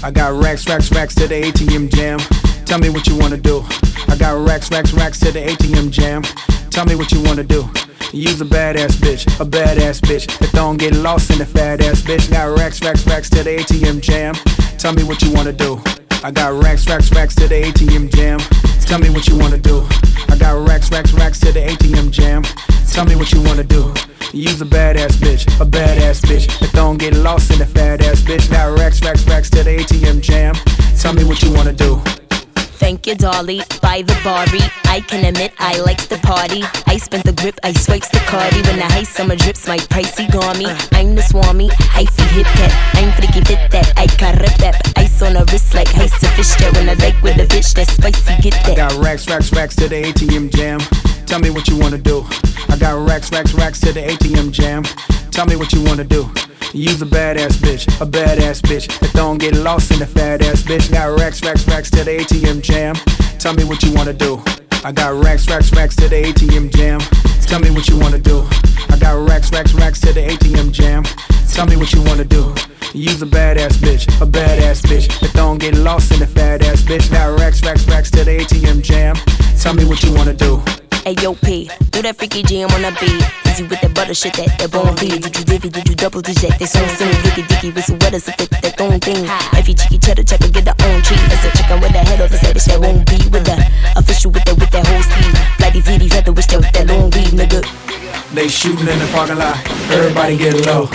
I got racks, racks, racks to the ATM jam. Tell me what you wanna do. I got racks, racks, racks to the ATM jam. Tell me what you wanna do. You's a badass bitch that don't get lost in the fat ass bitch. Got racks, racks, racks to the ATM jam. Tell me what you wanna do. I got racks, racks, racks to the ATM jam. Tell me what you wanna do. I got racks, racks, racks to the ATM jam. Tell me what you wanna do. You's a badass bitch that don't get lost in the fat ass bitch. Got racks, racks, racks to the ATM jam. Tell me what you wanna do. Thank you, Dolly, by the Barbie. I can admit I likes the party. I spent the grip, I swipes the cardi. When the high summer drips, my pricey garmy. I'm the swarmy, hyphy hip cat. I'm freaky fit that, I can rip that. Ice on the wrist like ice to fish that. When I like with a bitch that's spicy, get that. I got racks, racks, racks to the ATM jam. Tell me what you wanna do. I got racks, racks, racks to the ATM jam. Tell me what you wanna do. You's a badass bitch that don't get lost in the fat ass bitch. Got racks, racks, racks to the ATM jam. Tell me what you wanna do. I got racks, racks, racks to the ATM jam. Tell me what you wanna do. I got racks, racks, racks to the ATM jam. Tell me what you wanna do. You's a badass bitch that don't get lost in the fat ass bitch. Got racks, racks, racks to the ATM jam. Tell me what you wanna do. Ayo P, do that freaky jam on the beat. Easy with that butter shit, that bone feed. Did you divvy, did you double digit? They so silly, dicky dicky with some wetters to fit that thong thing. Every cheeky cheddar checker get their own cheese. That's a chicken with a head of a set, that won't be with the official with that whole sleeve. Bloody VD feather with that long weave, nigga. They shooting in the parking lot, everybody get low.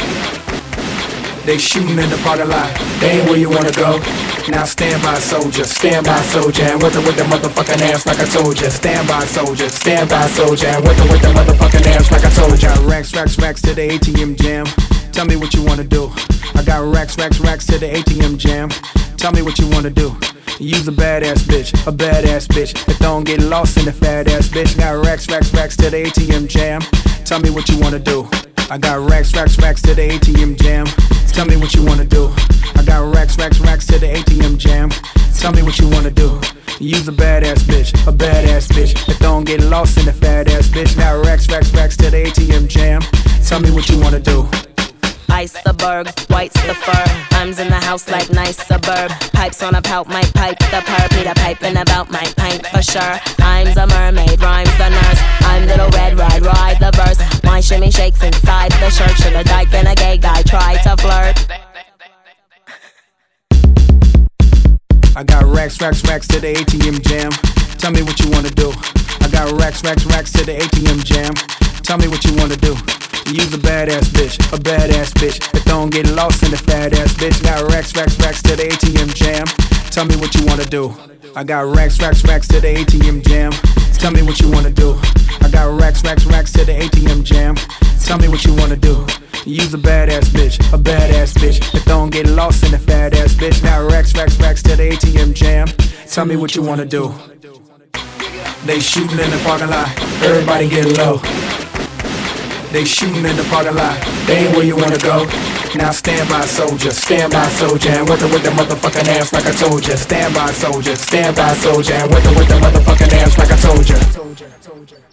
They shooting in the parking lot, they ain't where you wanna go. Now stand by soldier, and with the motherfucking ass like I told ya. Stand by soldier, and with the motherfucking ass like I told ya. Racks, racks, racks to the ATM jam. Tell me what you wanna do. I got racks, racks, racks to the ATM jam. Tell me what you wanna do. You's a badass bitch that don't get lost in the fat ass bitch. Got racks, racks, racks to the ATM jam. Tell me what you wanna do. I got racks, racks, racks to the ATM jam. Tell me what you wanna do. I got racks, racks, racks to the ATM jam. Tell me what you wanna do. You's a badass bitch that don't get lost in the fat ass bitch. Got racks, racks, racks to the ATM jam. Tell me what you wanna do. Ice the berg, white's the fur. I's in the house like nice suburb. Pipes on a pout, my pipe the perp. Need a piping about my pint for sure. I'm the mermaid, rhymes the nurse. I'm little red, ride the verse. My shimmy shakes inside the shirt. Should've dyke been a gay guy, tried to flirt. I got racks, racks, racks to the ATM jam. Tell me what you wanna do. I got racks, racks, racks to the ATM jam. Tell me what you wanna do. You's a badass bitch that don't get lost in the fat ass bitch. Got racks, racks, racks to the ATM jam. Tell me what you wanna do. I got racks, racks, racks to the ATM jam. Tell me what you wanna do. I got racks, racks, racks to the ATM jam. Tell me what you wanna do. You's a badass bitch that don't get lost in the fat ass bitch. Got racks, racks, racks to the ATM jam. Tell me what you wanna do. They shooting in the parking lot, everybody get low. They shooting in the parking lot, they ain't where you wanna go. Now stand by soldier, and with the motherfucking ass like I told ya. Stand by soldier, and with the motherfucking ass like I told ya.